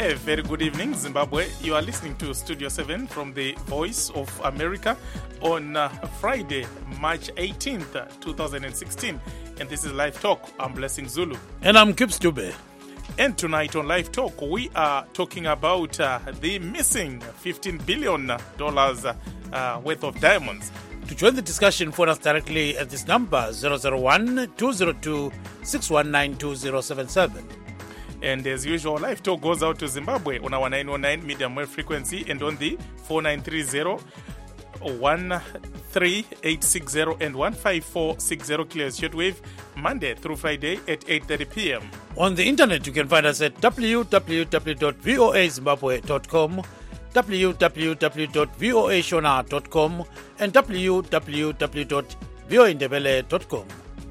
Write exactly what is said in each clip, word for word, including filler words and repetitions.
A very good evening, Zimbabwe. You are listening to Studio seven from the Voice of America on uh, Friday, March eighteenth, twenty sixteen. And this is Live Talk. I'm Blessing Zulu. And I'm Kip Stube. And tonight on Live Talk, we are talking about uh, the missing fifteen billion dollars uh, worth of diamonds. To join the discussion, phone us directly at this number, zero zero one, two zero two, six one nine, two zero seven seven. And as usual, Live Talk goes out to Zimbabwe on our nine oh nine medium wave frequency and on the four nine three zero, one three eight six zero and one five four six zero clear shortwave, Monday through Friday at eight thirty p.m. On the internet, you can find us at w w w dot v o a zimbabwe dot com, w w w dot v o a shona dot com, and w w w dot v o a ndebele dot com.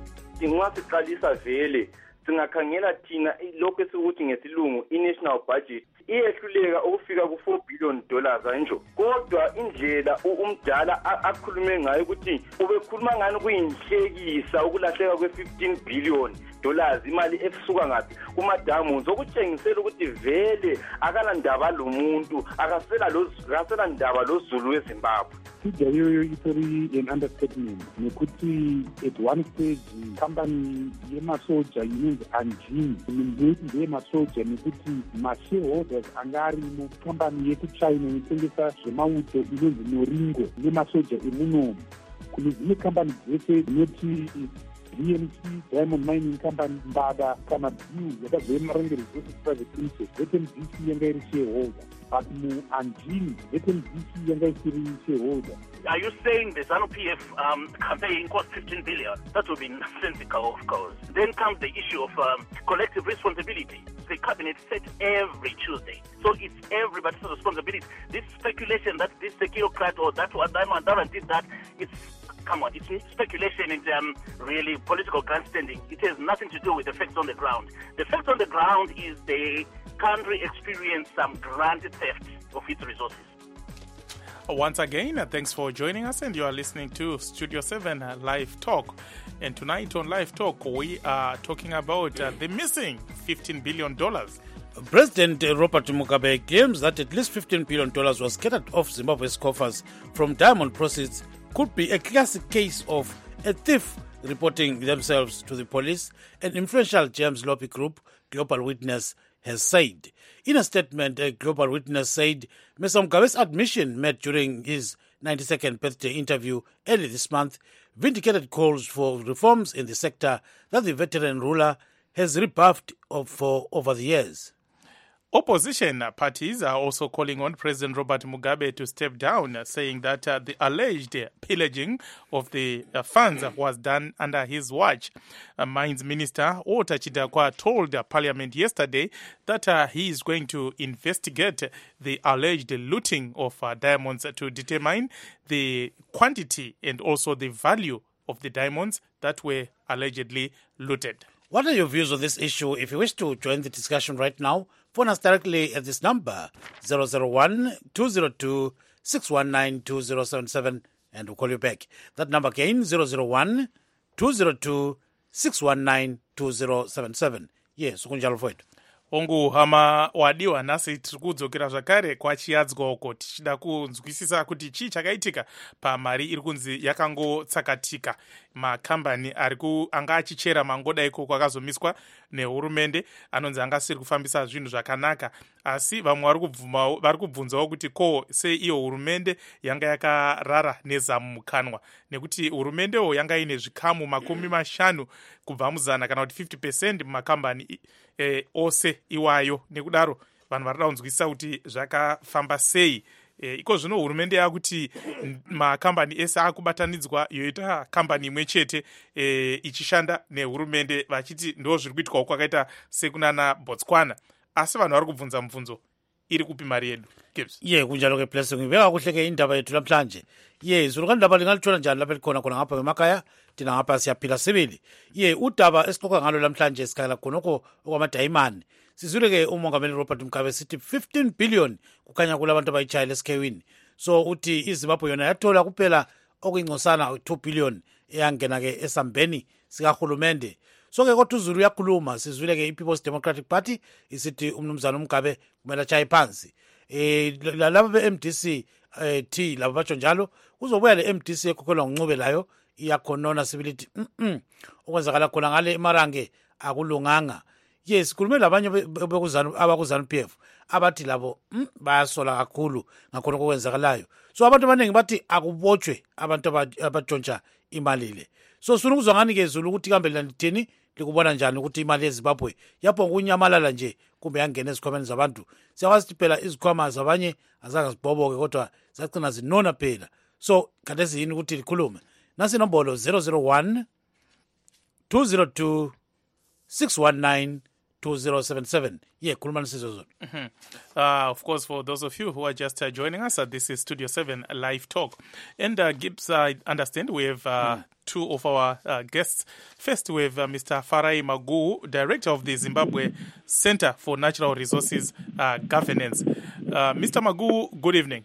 Singakhangela thina lokho esikuthi ngesilungu i-national budget iyehluleka ukufika ku-four billion dollars anjo, kodwa indlela umdala akhulume ngayo ukuthi ubekhuluma ngani kuyinhlekisa ukulahleka kwe-fifteen billion dollars imali esuka ngaphi kumadamu zokutshengisela ukuthi vele akalandaba lo muntu akasela lo akasela ndaba lo Zulu weZimbabwe. Ijayo itori an understatement nokuthi at one stage company yemasoja yinenzi anjini mindeti yemasoja nokuthi ma-shareholders angari mucompany yekuchina inotengesa zvemauto inonzi Noringo nemasoja emunomu. Kune dzimwe company dzese dzinoti D M C, Diamond Mining Company, Mbada, kana View, yakazoe Marange Resources Private Limited, Z M D C yanga iri shareholder. But mu Anjini, Z M D C yanga iri shareholder. Are you saying the ZANU P F um, campaign cost fifteen billion? That would be nonsensical, of course. Then comes the issue of um, collective responsibility. The cabinet set every Tuesday. So it's everybody's responsibility. This speculation that this technocrat or that one, that one, that one did that, it's come on, it's speculation and um, really political grandstanding. It has nothing to do with the facts on the ground. The facts on the ground is the country experienced some grand theft of its resources. Once again, thanks for joining us, and you are listening to Studio seven Live Talk. And tonight on Live Talk, we are talking about uh, the missing fifteen billion dollars. President Robert Mugabe claims that at least fifteen billion dollars was scattered off Zimbabwe's coffers from diamond proceeds could be a classic case of a thief reporting themselves to the police, an influential James lobby group, Global Witness, has said. In a statement, a Global Witness said Mister Mugabe's admission made during his ninety-second birthday interview early this month vindicated calls for reforms in the sector that the veteran ruler has rebuffed for over the years. Opposition parties are also calling on President Robert Mugabe to step down, saying that uh, the alleged pillaging of the uh, funds was done under his watch. Uh, Mines Minister Ota Chidakwa told uh, Parliament yesterday that uh, he is going to investigate the alleged looting of uh, diamonds to determine the quantity and also the value of the diamonds that were allegedly looted. What are your views on this issue? If you wish to join the discussion right now, phone us directly at this number, zero zero one, two zero two, six one nine, two zero seven seven, and we'll call you back. That number again, zero zero one, two zero two, six one nine, two zero seven seven. Yes, ukunjalo foid. Ongu hama wadiwa nasi tikudzokera zvakare kwachiyadzwa uko tichida kunzwisisa kuti chii chakaitika pamari iri kunzi yakangotsakatika. Makambani ariku anga achichera mangoda iko kwakazomiswa nehurumende anonzi anga asiri kufambisa zvinhu zvakanaka, asi vamwe vari kubvuma vari kubvunzawo kuti ko sei iyo hurumende yanga yakarara nezamu mukanwa, nekuti hurumendewo yanga ine zvikamu makumi mashanu kubva muzana kana kuti fifty percent mumakambani e, ose iwayo. Nekudaro vanhu varida kunzwisisa kuti zvakafamba sei. E, iko zvino hurumende yakuti makambani ese akubatanidzwa yoita kambani imwe chete e, ichishanda nehurumende vachiti ndo zviri kuitwa kwakaita sekunana Botswana. Asi vanhu vari kubvunza mubvunzo, iri kupi mari yedu? Gibbs. Ye kunjalo ke Blessing, ngibeka kuhle ke indaba yethu namhlanje. Ye zuluka indaba lingalithola njani lapha likhona khona ngapha emakhaya thina ngapha siyaphila sibili. Ye udaba esixoxa ngalo namhlanje sikhala khonoko okwamadayimani. Sizule ke umongameli Robert Mugabe sithi fifteen billion kukhanya kulabantu abayichayile esikhewini. So uthi iZimbabwe yona yathola kuphela okuyingcosana two billion eyangena ke esambeni sika hulumende. so ke kodwa uZulu uyakhuluma sizwile ke iPeople's Democratic Party isithi umnumzana uMgabe kumele achaye phansi eh laba be-M D C eh T laba batsho njalo kuzobuya le M D C ekhokhelwa nguNcube layo iyakhonona sibilithi mhm okwenzakala khona ngale eMarange akulunganga. Yes, khulume labanye bekuzana abakuzana P F abathi labo bayasola kakhulu ngakhona okwenzakalayo. So abantu abaningi bathi akubotshwe abantu abatshontsha imali le. So sifuna ukuzwa ngani ke Zulu ukuthi kambe landithini likubona njani ukuthi imali yeZimbabwe yapho kunyamalala nje kumbe yangena ezikhwameni zabantu. Siyakwazi phela izikhwama zabanye azange zibhoboke kodwa zacina zinona phela. So khathesi yini ukuthi likhulume. Nasi inombolo zero zero one two zero two six one nine two zero seven seven. Yeah, Kulman Sizozon. Mm-hmm. Uh, of course, for those of you who are just uh, joining us, uh, this is Studio seven Live Talk. And uh, Gibbs, I understand we have uh, mm. two of our uh, guests. First, we have uh, Mister Farai Maguwu, Director of the Zimbabwe Center for Natural Resources uh, Governance. Uh, Mister Maguwu, good evening.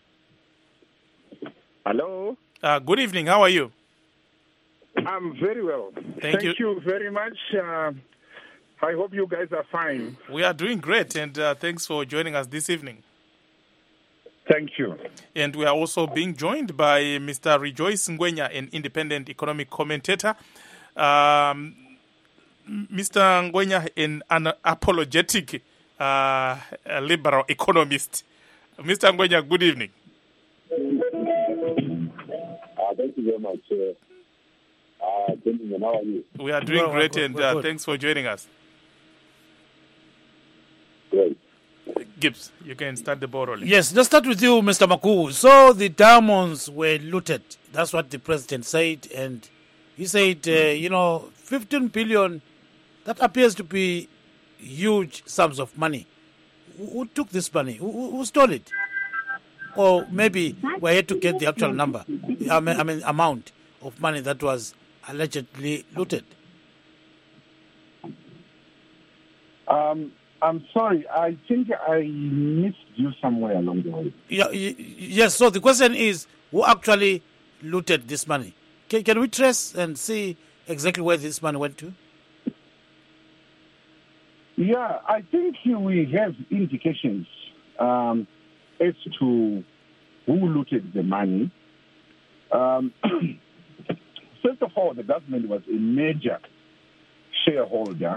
Hello. Uh, good evening. How are you? I'm very well. Thank, Thank you. you very much. Uh, I hope you guys are fine. We are doing great, and uh, thanks for joining us this evening. Thank you. And we are also being joined by Mister Rejoice Ngwenya, an independent economic commentator. Um, Mister Ngwenya, an unapologetic uh, liberal economist. Mister Ngwenya, good evening. Uh, thank you very much. Uh, uh, gentlemen, how are you? We are doing well, great, well, and well, uh, well. thanks for joining us. Great. Gibbs, you can start the ball rolling. Yes, let's start with you, Mister Maguwu. So the diamonds were looted. That's what the president said. And he said, uh, you know, fifteen billion, that appears to be huge sums of money. Who, who took this money? Who, who stole it? Or maybe we're here to get the actual number, I mean, I mean amount of money that was allegedly looted. Um, I'm sorry. I think I missed you somewhere along the way. Yeah, y- yes, so the question is, who actually looted this money? Can, can we trace and see exactly where this money went to? Yeah, I think we have indications um, as to who looted the money. Um, first of all, the government was a major shareholder,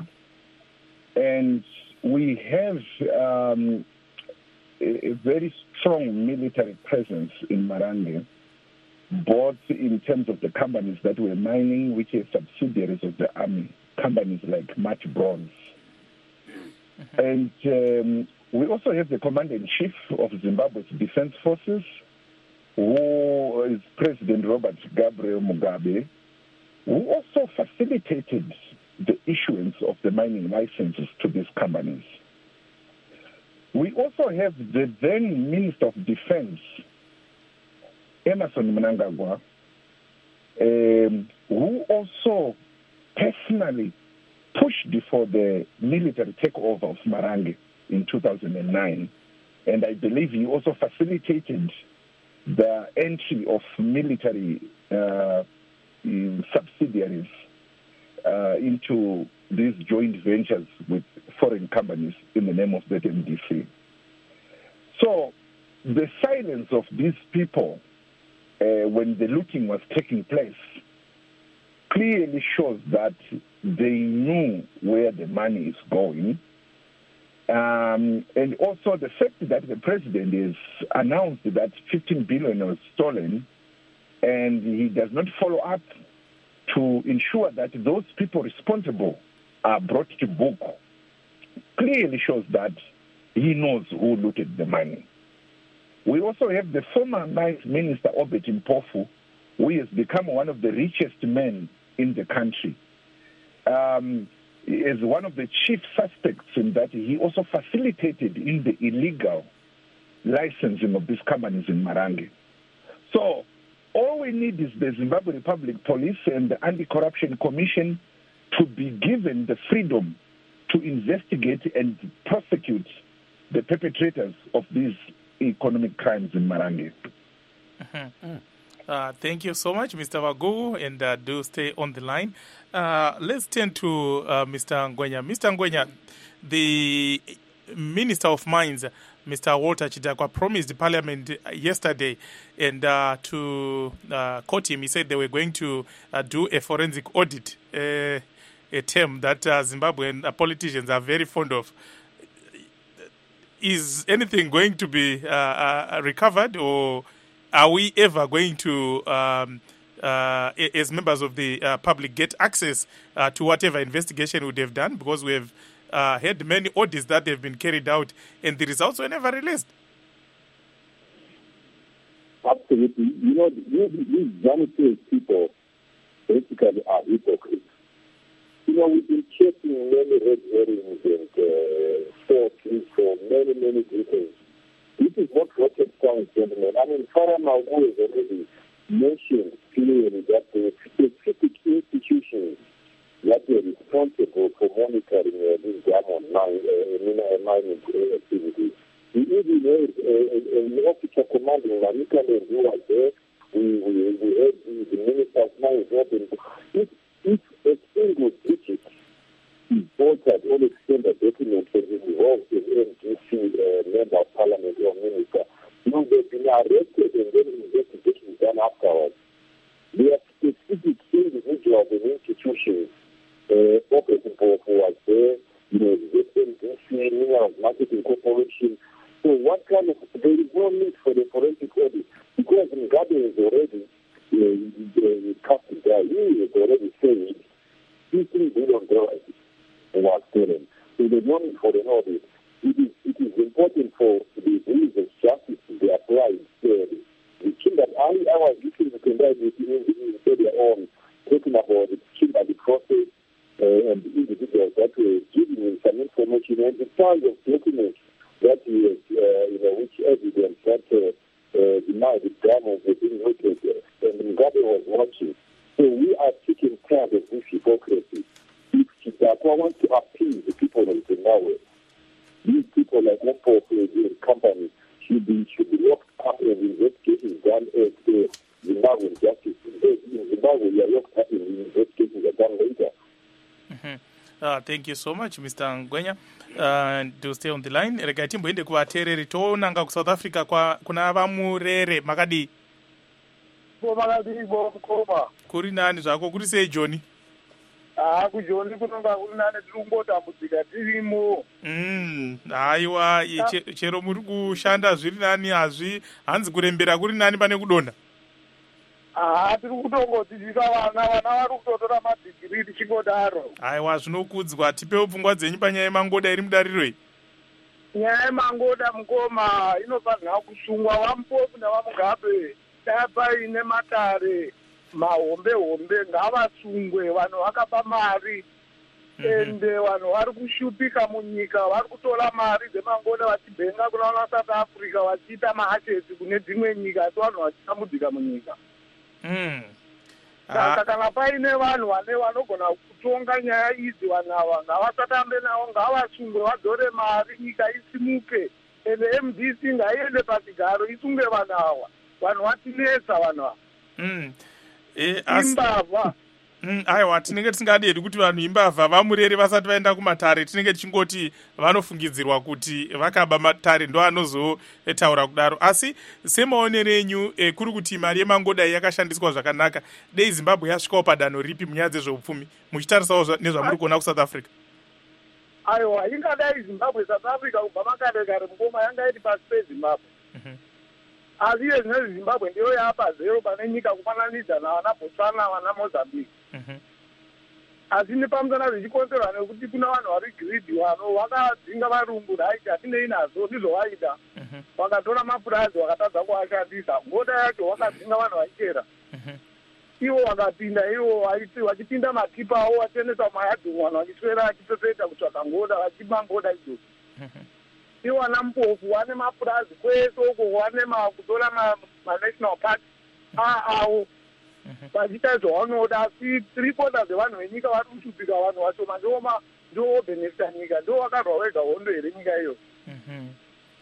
and we have um, a, a very strong military presence in Marange, both in terms of the companies that were mining, which are subsidiaries of the army, companies like Match Bronze. And um, we also have the Commander-in-Chief of Zimbabwe's Defense Forces, who is President Robert Gabriel Mugabe, who also facilitated the issuance of the mining licenses to these companies. We also have the then Minister of Defense, Emmerson Mnangagwa, um, who also personally pushed for the military takeover of Marange in two thousand nine. And I believe he also facilitated the entry of military uh, subsidiaries uh, into these joint ventures with foreign companies in the name of Z M D C. So the silence of these people uh, when the looting was taking place clearly shows that they knew where the money is going. Um, and also the fact that the president has announced that fifteen billion was stolen, and he does not follow up to ensure that those people responsible are brought to book, clearly shows that he knows who looted the money. We also have the former Mines Minister, Obed Mpofu, who has become one of the richest men in the country. Um, is one of the chief suspects in that he also facilitated in the illegal licensing of these companies in Marange. So all we need is the Zimbabwe Republic Police and the Anti-Corruption Commission to be given the freedom to investigate and prosecute the perpetrators of these economic crimes in Marange. Mm-hmm. Uh, thank you so much, Mister Wagugu, and uh, do stay on the line. Uh, let's turn to uh, Mister Ngwenya. Mister Ngwenya, the Minister of Mines, Mister Walter Chidakwa, promised the Parliament yesterday, and uh, to uh, quote him, he said they were going to uh, do a forensic audit, uh, a term that uh, Zimbabwean uh, politicians are very fond of. Is anything going to be uh, uh, recovered, or are we ever going to, um, uh, as members of the uh, public, get access uh, to whatever investigation would have done? Because we have uh, had many audits that have been carried out, and the results were never released. Absolutely. You know, these vanity people basically are hypocrites. You know, we've been checking many red herrings and uh, stories for many, many decades. This is not rocket science, gentlemen. I mean, Farah Magu has already mentioned clearly that the specific institutions that were responsible for monitoring uh, this diamond mine, uh, mining activities. We even had uh, an officer commanding Marika who was there. We, we, we had the, the Minister of Mines open. If, if a single digit is altered or extended documents and involved in N D C uh, member of parliament or minister, you know, they've been arrested and then investigations done afterwards. There are specific individuals and institutions uh, operating for who was there, you know, the N D C, Minerals Marketing Corporation. So what kind of, there is no need for the forensic audit because Mugabe is already uh, cast down. He is already saying fifteen billion dollars was stolen. So the money for the audit, it is, it is important for the rules of justice to be applied. Uh, the Kimberley, I, I was listening to Kimberley earlier on, talking about the Kimberley process uh, and the individuals that were giving him some information and the kind of documents that he was, uh, you know, which evidence that uh, uh, denied the diamonds were being located uh, and Mugabe was watching. So we are sick and tired of this hypocrisy. If Chidakwa wants to appease the people of Zimbabwe, these people like one the company should be should be locked up and investigations done at the Zimbabwean justice. In Zimbabwe, we are locked up and investigations are done later. Mm-hmm. Uh, thank you so much, Mister Ngwenya. Uh, to stay on the line. Rega timboende kuvateereri toonanga ku South Africa kwa kuna vamurere makadi. Bo makadi bo mukoma. Kuri nani zvako kuri sei Joni? Ah kujoni kunonga kuri nani tirungotambudzika tirimo. Mm, haiwa chero muri kushanda zviri nani hazvi hanzi kurembera kuri nani pane kudonha. Ah tiri kutongodzidzisa vana vana vari kutotora madhigirii tichingodaro. Haiwa zvinokudzwa tipewo pfungwa dzenyu panyaya yemangoda iri mudariro iyi. Nyaya yemangoda mukoma inofanira kusungwa vamupofu navamugabe dai paine matare mahombe hombe ngavasungwe vanhu vakapa mari ende vanhu vari kushupika munyika vari kutora mari dzemangoda vachibhenga kuna vana South Africa vachiita maachesi kune dzimwe nyika asi vanhu vachitambudzika munyika. Mm. Saka kana paine vanhu vane vanogona kutonga nyaya idzi vanhu ava ngavasatambe navo ngavasungwe vadzore mari nyika isimuke ende M D C ngaiende pachigaro isunge vanhu ava vanhu vatinetsa vanhu ava. Mm. Eh, as... imbavha mm, aiwa tinenge tisingadedi kuti vanhu imbavha vamurere vasati vaenda kumatare tinenge tichingoti vanofungidzirwa kuti vakaba matare ndo anozotaura kudaro asi semaonero enyu eh, kuri kuti mari yemangodai yakashandiswa zvakanaka dei Zimbabwe yasvikawo padanho ripi munyaya dzezveupfumi muchitarisawo nezvamuri kuona kuSouth Africa? aiwa ingadai Zimbabwe South Africa kubva makare kare mukoma yanga iri pasi peZimbabwe. Mm-hmm. asi iye zvinezvi Zimbabwe ndiyo yaapa zero pane nyika kufananidza navana Botswana vana Mozambique. Mm-hmm. asi nepamusana zvichikonzerwa nekuti kuna vanhu vari greedy vano vakadzinga varungu raiti hatinei nazvo ndizvo vaita. Mm-hmm. vakatora mapurazi vakatadza kuashandisa ngoda yacho vakadzinga vanhu vaichera. Mm-hmm. ivo vakapinda ivo vachipinda matipa avo vachionesa mayadhumu vanhu vachiswera vachipepeta kutsvaga ngoda vachiba ngoda idzodzo. Mm-hmm. ivo vana mupofu vane mapurazi kwese uko vane kutora manational park aavo vachiita zvavanoda asi three quarters dzevanhu venyika vari kushupika vanhu vashoma ndo benefita nyika ndo vakarwa wega hondo here nyika iyo.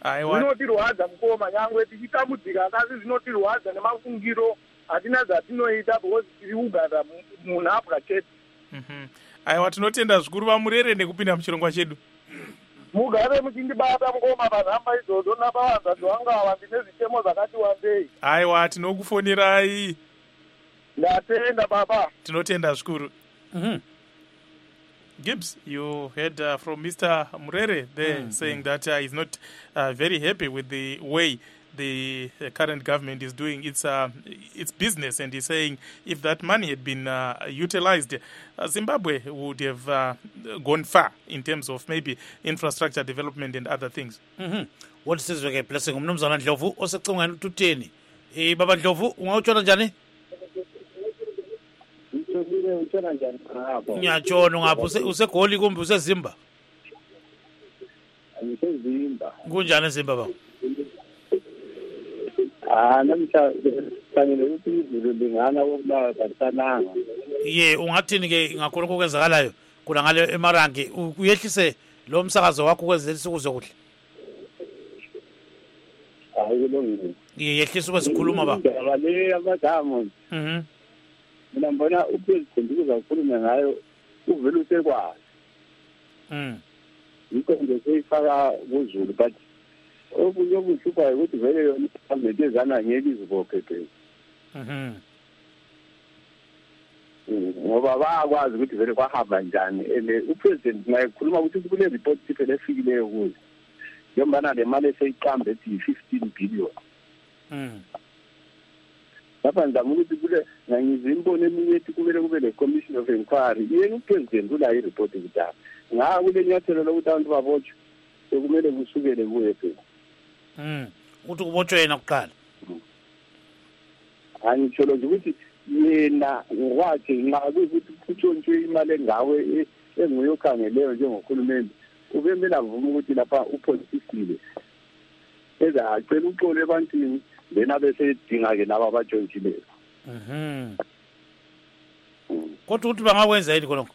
aiwa zvinotirwadza mukoma nyangwe tichitambudzika asi zvinotirwadza nemafungiro hatina zvatinoita because tiri kugara munhapwa chete. Mhm. aiwa tinotenda zvikuru vamurere nekupinda muchirongwa chedu. Mugare muchindibata mukoma panhamba idzodzo napavanzadzi vangu ava ndine zvitemo zvakati wandei. aiwa tinokufonirai. Ndatenda baba. Tinotenda zvikuru. Mhm. Gibbs, you heard uh, from Mister Murere there mm-hmm. saying that uh, he's not uh, very happy with the way the uh, current government is doing its uh, its business, and he's saying if that money had been uh, utilized, uh, Zimbabwe would have uh, gone far in terms of maybe infrastructure development and other things. Mhm. What is this blessing umnumzana Ndlovu osecingweni utheni? Eh baba Ndlovu ungawutshona njani? Ngiyatshona ngapha usegoli kumbe usezimba? Usezimba. Kunjani ezimba baba? Ah namhla fanele ukuthi izulu lingana ukuba kasananga. Ye ungathini ke ngakhona okwenzakalayo kuna ngale emarangi uyehlise lo msakazo wakho kwenzela isikuze kuhle. Hayi kulungile. Ye yehlisa kwesikhuluma baba. Ngale abadamo. Mhm. Mina mbona upresident uzakhuluma ngayo uvela usekwazi. Mhm. Yikho nje seyifaka kuzulu but okunye okuhluphayo ukuthi vele yona igovernment ezana ngeke izibophe phela. Mhm. Ngoba bayakwazi ukuthi vele kwahamba njani ene upresident ngayikhuluma ukuthi kule report phela efikileyo kuyo. Njengoba le mali eseyiqamba ethi fifteen billion. Mhm. Lapha ndizama ukuthi kule ngangizimbone eminye ethi kumele kube le commission of inquiry yena upresident ula ireport kudala nga kule nyathelo lokuthi abantu babotshwe sekumele kusukele kuye phela. Mhm. Uthi kubotshwe yena kuqala. Angitsholo nje ukuthi yena ngokwakhe nxa kuyikuthi kutshontshwe imali engawe enguyokhangeleyo njengohulumende ubemela vuma ukuthi lapha upolitisile ezacela uxolo ebantwini lena bese idinga ke laba abatshontshile. Mhm. Kodwa uthi bangakwenza yini khonokho?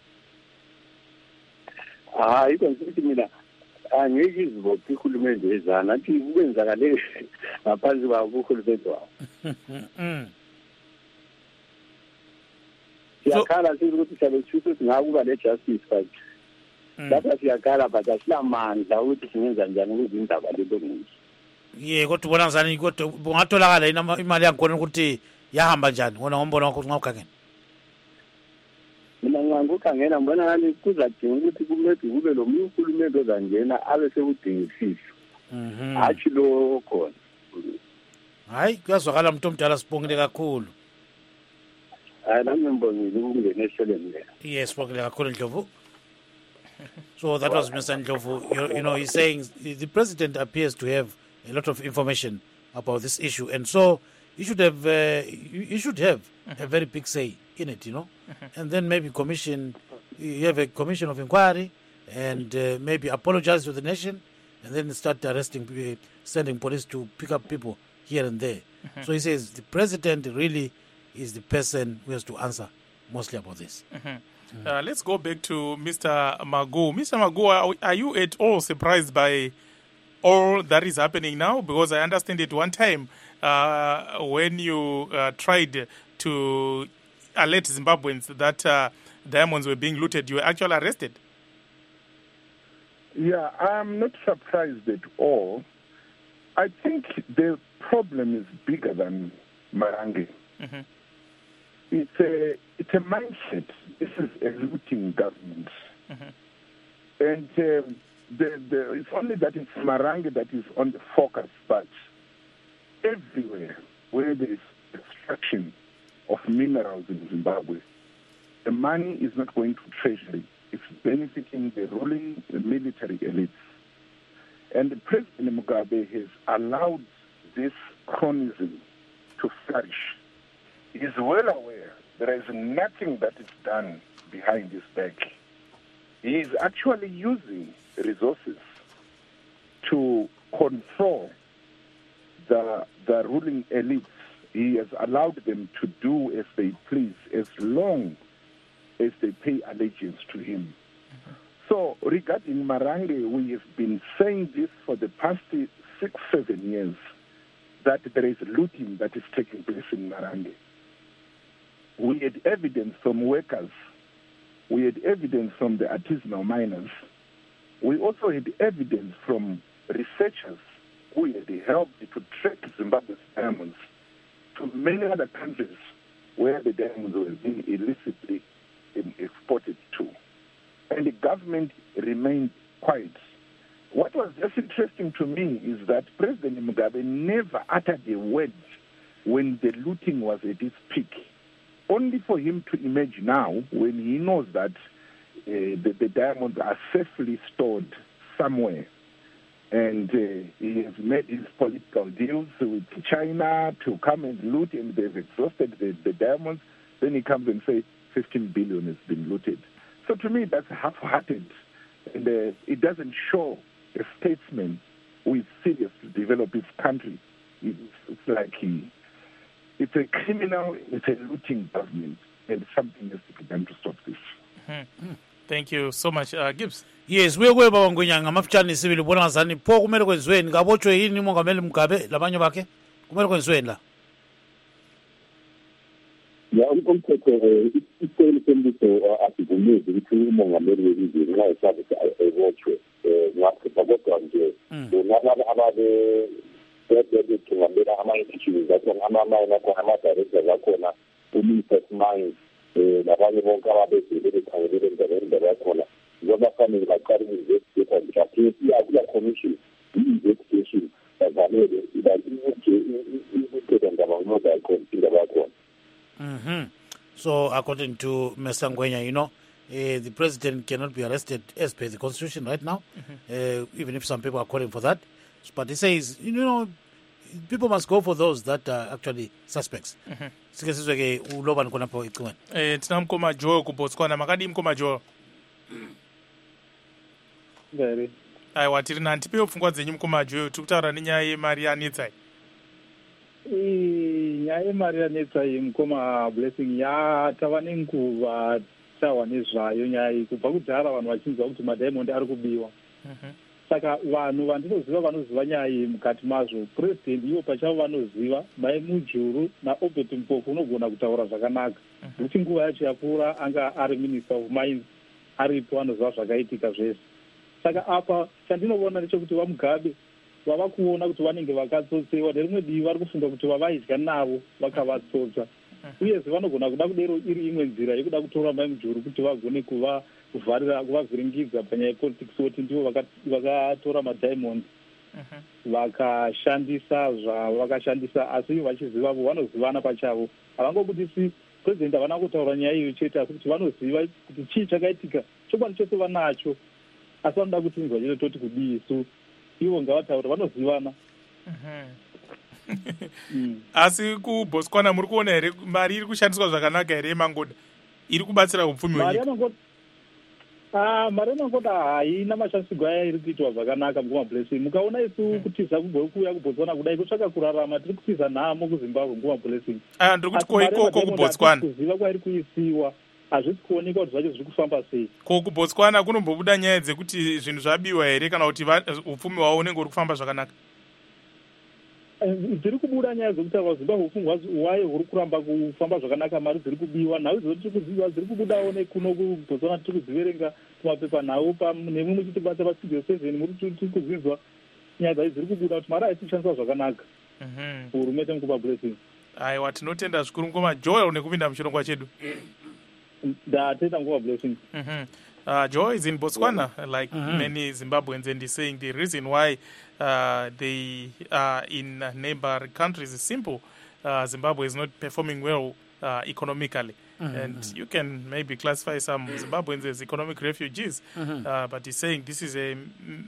Ah yiko ngithi mina angeke izibophe ihulumende ezana athi ukwenzakale ngaphansi kwabo uhulumende wabo. Mhm. Siyakhala ukuthi siyabe sifisa ukuthi ngakuba le justice fight. Lapha siyakhala but asilamandla ukuthi singenza njani ukuze indaba lelungise. Ye kodwa ubona ngani kodwa ungatholakala yini imali yakhona ukuthi yahamba njani ngona ngombono wakho ngawukhangena? Mina ngangukhangena ngibona ngani kuzadinga ukuthi kumele kube lo munye uhulumende ozangena abe sekudingisisa. Mhm. Hathi lo khona. Hayi kuyazwakala umuntu omdala sibongile kakhulu. Hayi nami ngibongile ukungena ehlelweni le. Yes, sibongile kakhulu Ndlovu. So that was Mister Ndlovu. You, you know, he's saying the president appears to have a lot of information about this issue, and so you should have uh, you, you should have mm-hmm. a very big say in it, you know, mm-hmm. and then maybe commission you have a commission of inquiry, and uh, maybe apologize to the nation, and then start arresting, uh, sending police to pick up people here and there. Mm-hmm. So he says the president really is the person who has to answer mostly about this. Mm-hmm. Mm-hmm. Uh, let's go back to Mister Magu. Mister Magu, are, are you at all surprised by all that is happening now? Because I understand at one time uh, when you uh, tried to alert Zimbabweans that uh, diamonds were being looted, you were actually arrested. Yeah, I'm not surprised at all. I think the problem is bigger than Marange. Mm-hmm. It's a it's a mindset. This is a looting government, mm-hmm. and uh, the, the, it's only that it's Marange that is on the focus, but everywhere where there is extraction of minerals in Zimbabwe, the money is not going to treasury. It's benefiting the ruling the military elites. And President Mugabe has allowed this cronism to flourish. He is well aware there is nothing that is done behind his back. He is actually using resources to control the, the ruling elites. He has allowed them to do as they please, as long as they pay allegiance to him. Mm-hmm. So regarding Marange, we have been saying this for the past six, seven years that there is looting that is taking place in Marange. We had evidence from workers. We had evidence from the artisanal miners. We also had evidence from researchers who had helped to track Zimbabwe's diamonds to many other countries where the diamonds were being illicitly exported to. And the government remained quiet. What was just interesting to me is that President Mugabe never uttered a word when the looting was at its peak, only for him to emerge now when he knows that uh, the, the diamonds are safely stored somewhere. And uh, he has made his political deals with China to come and loot, and they've exhausted the, the diamonds. Then he comes and says fifteen billion has been looted. So to me, that's half-hearted. And uh, it doesn't show a statesman who is serious to develop his country. It's, it's like he, it's a criminal, it's a looting government, and something has to be done to stop this. Mm-hmm. Thank you so much, uh, Gibbs. Yes, we go baba ngwenyanga mafutshane sibili bona ngazani pho kumele kwenziweni ngabotshwe yini umongameli Mugabe labanye bakhe kumele kwenziweni la. Ya umthetho isicelo sembuso asivumezi ukuthi umongameli welizwe nxa esabe ebotshwe ngapha kodwa nje bonaba ababe bebetungamela ama-institutions akhona ama-mine akhona ama-directors akhona uminister of mines labanye bonke ababezele bekhangelele endaweni indaba yakhona ngoba fanele baqale i-investigation njalo kula commission i-investigation bavalele ibakuthetha ndaba ngoba yakhona indaba yakhona. Mm-hmm. So according to Mister Ngwenya, you know, uh, the president cannot be arrested as per the constitution right now, mm-hmm. uh, even if some people are calling for that. But he says, you know, people must go for those that are actually suspects. Sikesizwe ke uloba nikona po iqhweni. Eh tina mkoma Joe ku Botswana makadi mkoma Joe. Ngari. Ai watiri nanti pe ofungwa dzenyu mkoma Joe tikutaura nenyaya yemari yanetsai. Eh nyaya yemari yanetsai mkoma Blessing ya tava nenguva tawa nezvayo nyaya kubva kudhara vanhu vachinzwa kuti madiamond ari kubiwa. Mhm. Saka vanhu vandinoziva vanoziva nyaya iyi mukati mazvo president ivo pachavo vanoziva mai Mujuru naObert Mpofu unogona kutaura zvakanaka kuti nguva yacho yapfuura anga ari minister of mines aripo anoziva zvakaitika zvese. Saka apa chandinoona ndechekuti vaMugabe vava kuona kuti vanenge vakatsotsewa nerimwe divi vari kufunga kuti vavaidya navo vakavatsotsa uyezve vanogona kuda kudero iri imwe nzira yekuda kutora mai Mujuru kuti vagone kuva kuvharira kuvavhiringidza panyaya yepolitics kuti ndivo vakatora madiamond vakashandisa zvavakashandisa asi vachizivavo vanozivana pachavo havangobudisi president havana kutaura nyaya iyo chete asi kuti vanoziva kuti chii chakaitika chokwadi chose vanacho asi vanoda kutinzwa chete toti kudii so ivo ngavataura vanozivana. Asi kuBotswana muri kuona here mari iri kushandiswa zvakanaka here yemangoda iri kubatsira upfumi hwenyika? Ah, mari yemangoda haina mashandisirwo aya iri kuitwa zvakanaka mukoma Blessing. Mukaona isu kutiza kuuya kuBotswana kudai kutsvaka kurarama tiri kutiza nhamo kuZimbabwe mukoma Blessing. Ah, ndiri kuti ko ikoko kuBotswana kuziva kwairi kuisiwa hazvisi kuoneka kuti zvacho zviri kufamba sei. Ko kuBotswana kunombobuda nyaya dzekuti zvinhu zvabiwa here kana kuti upfumi hwavo unenge uri kufamba zvakanaka? Dziri kubuda nyaya dzekuti vaZimbabwe upfumi hwayo huri kuramba kufamba zvakanaka, mari dziri kubiwa, nhau idzodzo tiri kuziva dziri kubudawo nekuno kuBotswana tiri kudziverenga kumapepa nhau nemwe muchitibata pastudio seven muri tiri kuzinzwa nyaya dzacho dziri kubuda kuti mari haisi kushandiswa zvakanaka hurumende mukoma Blessing. Aiwa, tinotenda zvikuru mukoma Joel nekupinda muchirongwa chedu. Ndatenda mukoma Blessing. Uh, Joe is in Botswana, like mm-hmm. many Zimbabweans, and he's saying the reason why uh, they are in neighbor countries is simple. Uh, Zimbabwe is not performing well uh, economically. Mm-hmm. And you can maybe classify some Zimbabweans as economic refugees. Mm-hmm. Uh, but he's saying this is a,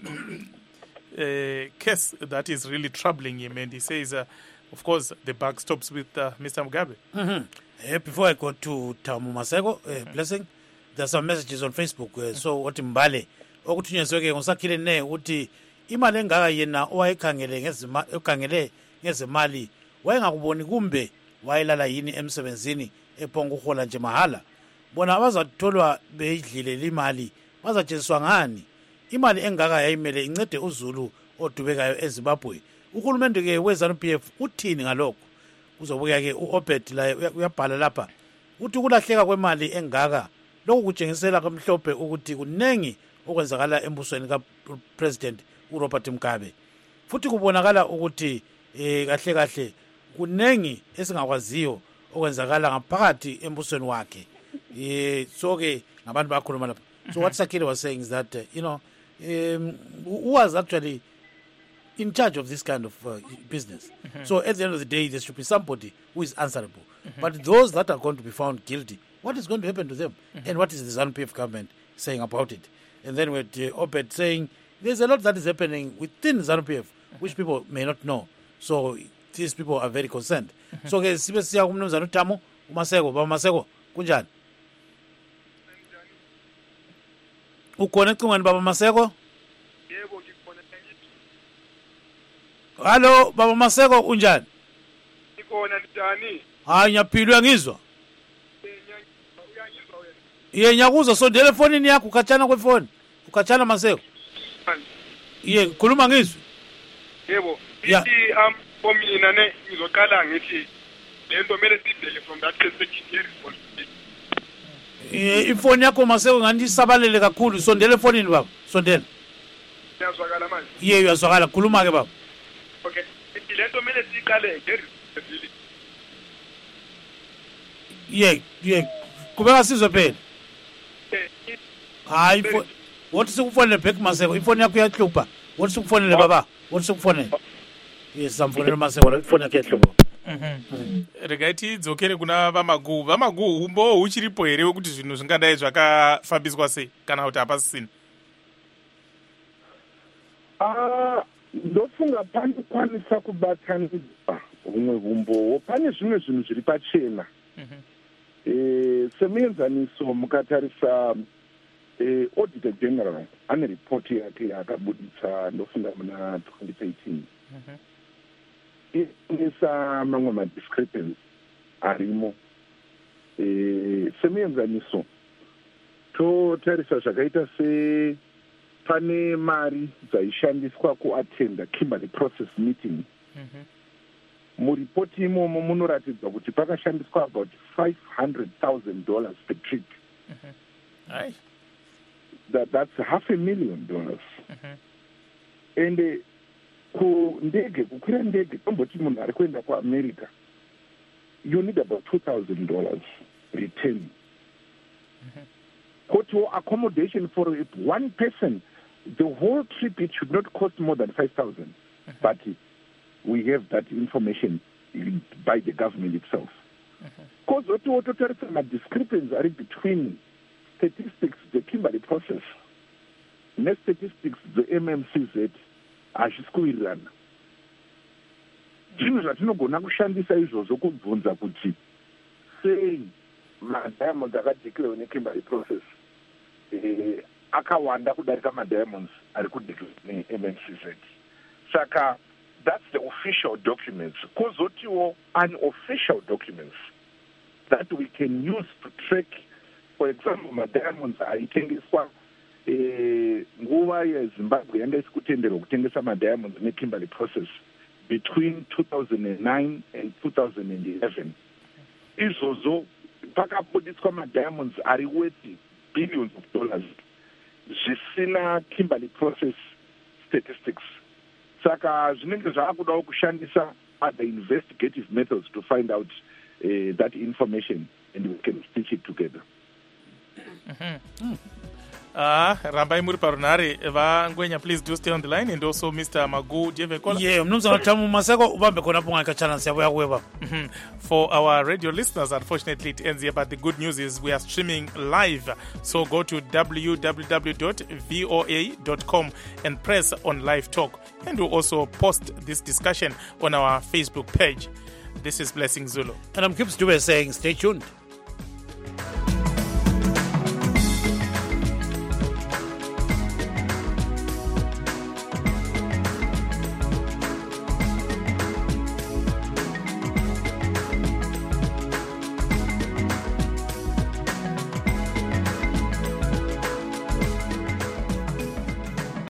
a case that is really troubling him. And he says, uh, of course, the buck stops with uh, Mister Mugabe. Mm-hmm. Uh, before I go to Tamu Maseko, uh, mm-hmm. Blessing, there's some messages on Facebook. Uh, so what Mbale okuthunyezweke ngosakhile ne uthi imali engaka yena owayekhangele ngezima ekhangele ngezimali wayengakuboni kumbe wayelala yini emsebenzini ephonga uhola nje mahala. Bona abazatholwa beyidlile imali bazatshenziswa ngani? Imali engaka yayimele incede uZulu odubekayo eZimbabwe. Uhulumende ke we-ZANU-P F uthini ngalokho? Uzobuka ke u-Obed la uyabhala lapha. Uthi ukulahleka kwemali engaka lokhu kutshengisela kamhlophe ukuthi kunengi okwenzakala embusweni kaPresident uRobert Mugabe. Futhi kubonakala ukuthi eh kahle kahle kunengi esingakwaziyo okwenzakala ngaphakathi embusweni wakhe. Eh so ke ngabantu bakhuluma lapha. So what Sakile was saying is that uh, you know um, who was actually in charge of this kind of uh, business. Mm-hmm. So at the end of the day, there should be somebody who is answerable. Mm-hmm. But those that are going to be found guilty, what is going to happen to them? Mm-hmm. And what is the ZANU-P F government saying about it? And then with uh, Obed saying, there's a lot that is happening within ZANU-P F, mm-hmm. which people may not know. So these people are very concerned. Mm-hmm. So ke sibe siya kumnumzana uThamo uMaseko, baba Maseko, kunjani? Ukhona ecingweni baba Maseko? Yebo ngikhona ngithi. Hallo baba Maseko unjani? Ngikhona njani? Hayi nyaphilwe ngizwa. Uyangizwa wena? Ye nyakuzwa sondela efonini yakho ukhatshana kwefoni. Ukhatshana Maseko. Ye khuluma ngizwe. Yebo. Yeah. Ithi um for mina ne ngizoqala ngithi lento mele sibheke from that perspective responsibility. Eh ifoni yakho Maseko ngani isabalele kakhulu sondela efonini baba. Sondela. Uyazwakala manje? Ye uyazwakala khuluma ke baba. Okay. Ithi lento mele siqale nge-responsibility. Ye ye kubeka sizwe phela. Eh. Hayi ifoni wothi sikufonele back Maseko ifoni yakho iyahlupha. Wothi sikufonele baba. Wothi sikufonele. Yes samfonela Maseko ifoni yakho iyahlupha. Mhm. Regaiti dzokere kuna vamagu. Vamagu umbo uchiripo here wekuti zvinhu zvingadai zvakafambiswa sei kana kuti hapasisina. Ah, ndofunga pane kwanisa kubatanidza humwe humbowo pane zvimwe zvinhu zviri pachena. Eh, semuenzaniso mukatarisa eh, Auditor General ane report yake akabuditsa ndofunga muna twenty eighteen. Inisa mamwe madiscrepancy arimo. Eh, semuenzaniso totarisa zvakaita se pane mari dzaishandiswa kuatenda Kimberley process meeting. Muripoti imomo munoratidza kuti pakashandiswa about five hundred thousand dollars per trip. Aye. That, that's half a million dollars. And uh, ku ndege kukwira ndege tomboti munhu ari kuenda kuAmerica you need about two thousand dollars return. Kotiwo accommodation for one person, the whole trip it should not cost more than five thousand. But we have that information by the government itself. Because what we totarisa ma discrepancies are between statistics the Kimberley process ne statistics the M M C Z azvisikuwirirana. Zvinhu zvatinogona kushandisa izvozvo kubvunza kuti sei madiamonds akadeclare neKimberley process eh, akawanda kudarika madiamonds ari kudeclare neM M C Z. Saka that's the official documents. Kozotiwo unofficial documents that we can use to track, for example, madiamonds aitengeswa eh, nguva yeZimbabwe yanga isikutenderwa kutengesa madiamonds neKimberley process between two thousand nine and two thousand eleven. Izvozo pakabuditswa madiamonds ari worth billions of dollars zvisina Kimberley process statistics. Saka zvinenge zvaakudawo kushandisa other investigative methods to find out uh, that information and we can stitch it together. Mm-hmm. Ah, Rambai muri parunare vangwenya, please do stay on the line, and also Mister Magu, do you have a call? Yeah, mnumzana Thamu Maseko ubambe khona ponga ka channel siyabo yakuweba. For our radio listeners, unfortunately it ends here, but the good news is we are streaming live. So go to w w w dot v o a dot com and press on live talk, and we'll also post this discussion on our Facebook page. This is Blessing Zulu. And I'm Kips Dube saying stay tuned.